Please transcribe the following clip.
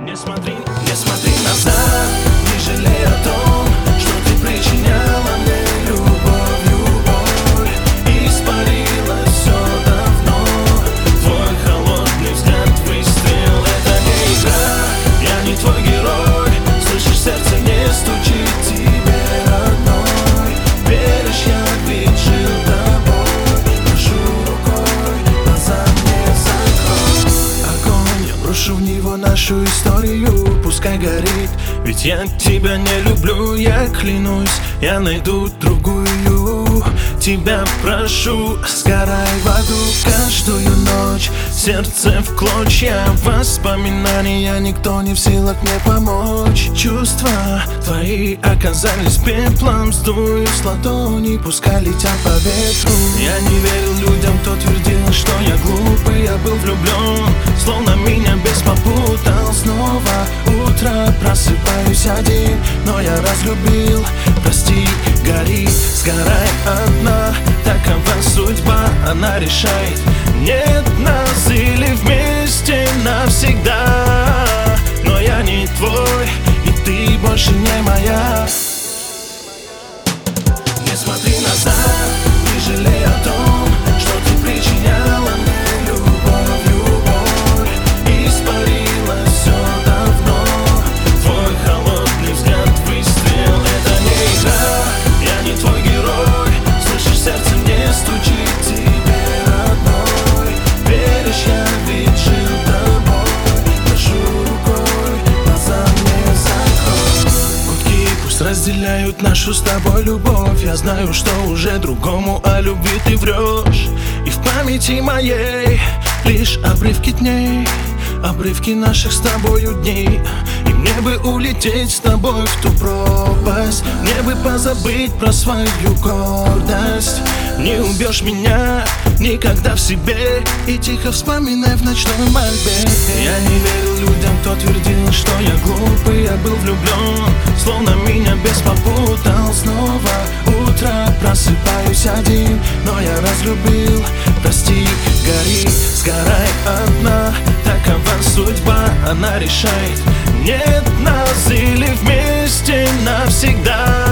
Не смотри назад, не жалей о том, что ты причиняла мне любовью боль. Испарила все давно, твой холодный взгляд, выстрел. Это не игра, я не твой герой. Слышишь, сердце не стучит тебе одной. Веришь, я ведь жил тобой. Прошу рукой, глаза мне закрой. Огонь, я брошу в него нашу историю, пускай горит. Ведь я тебя не люблю, я клянусь, я найду другую. Тебя прошу, сгорай в аду каждую ночь. Сердце в клочья, воспоминания, никто не в силах мне помочь. Чувства твои оказались пеплом, сдую с ладони, пускай летят по ветру. Я не верил людям, кто твердил, что я глупый. Я был влюблен, словно меня бес попутал. Снова утро, просыпаюсь один, но я разлюбил. Прости, гори, сгорай одна, такова судьба, она решает. Нет нас или вместе навсегда. Но я не твой, и ты больше не моя. Не смотри назад, не жалей о том, что ты причиняла мне любовью боль. Испарила все давно, твой холодный взгляд, выстрел. Это не игра, я не твой герой. Слышишь, сердце не стучит тебе одной. Веришь, я ведь жил тобой. Прошу рукой, глаза мне закрой. Гудки пусть разделяют нашу с тобой любовь. Я знаю, что уже другому о любви ты врешь. И в памяти моей лишь обрывки дней, обрывки наших с тобою дней. И мне бы улететь с тобой в ту пропасть, мне бы позабыть про свою гордость. Не убьешь меня никогда в себе, и тихо вспоминай в ночной мольбе. Я не верил людям, кто твердил, что я глупый. Я был влюблен, словно меня бес попутал. Снова утро, просыпаюсь один, но я разлюбил. Прости, гори, сгорай одна, такова судьба, она решает. Нет нас или вместе навсегда.